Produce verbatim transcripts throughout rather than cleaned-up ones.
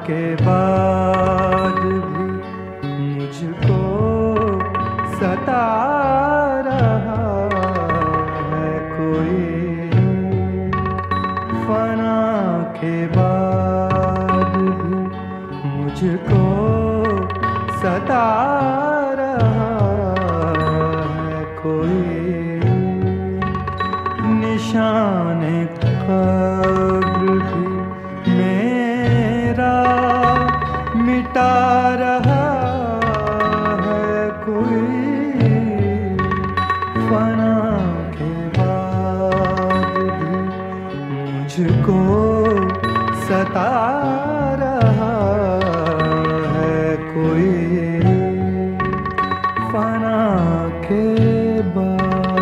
के बाद भी मुझको सता रहा है कोई, फना के बाद भी मुझको सता रहा है कोई, निशाने कब्र भी मेरा मिटा रहा है कोई, फना के बाद भी मुझको सता रहा है कोई, फना के बाद।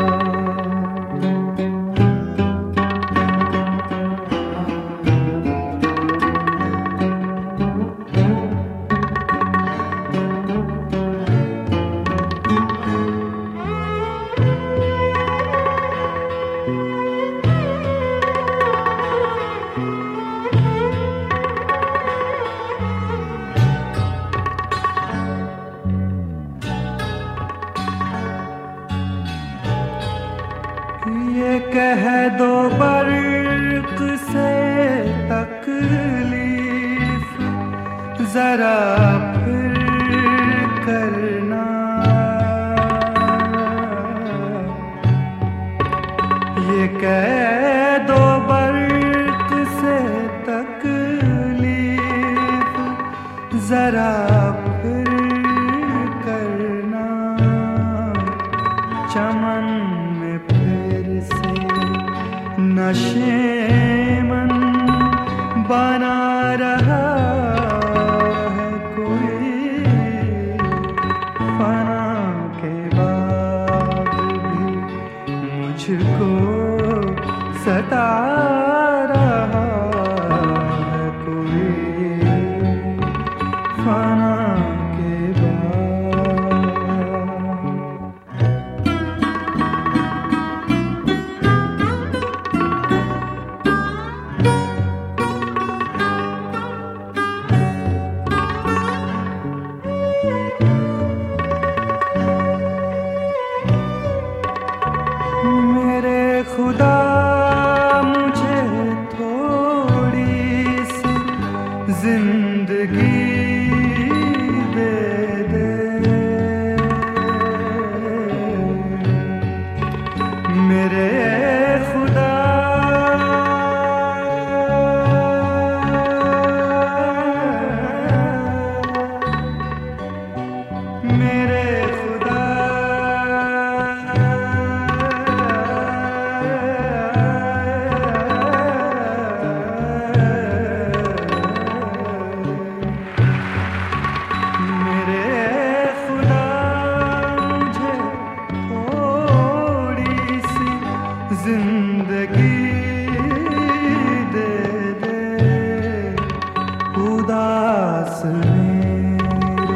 ये कह दो बर्क से तकलीफ जरा फिर करना, ये कह दो बर्क से तकलीफ जरा फिर करना, चमन में फिर से नशेमन बना रहा है कोई, फना के बाद भी मुझको सता रहा है कोई, फना के बाद। खुदा मुझे थोड़ी सी जिंदगी दे दे, मेरे खुदा मेरे खुदा जिंदगी दे दे, उदास मेरे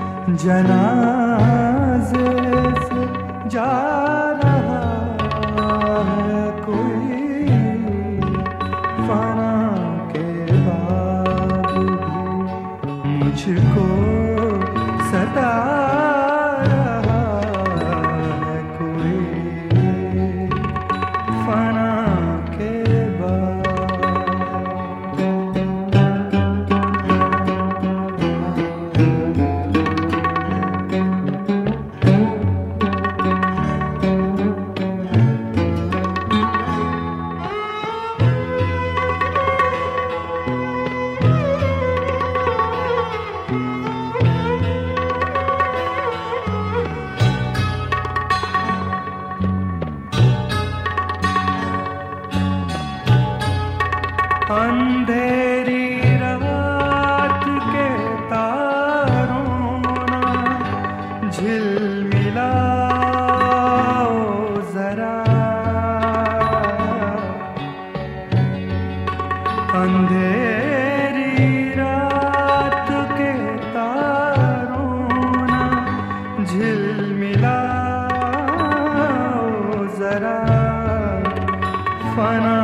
जनाज़े से जा रहा है कोई, फना के बाद भी मुझको सता रहा है कोई, फना के बाद। अंधेरी रात के तारों ना झिलमिलाओ जरा, अंधेरी रात के तारों ना झिलमिलाओ जरा, फना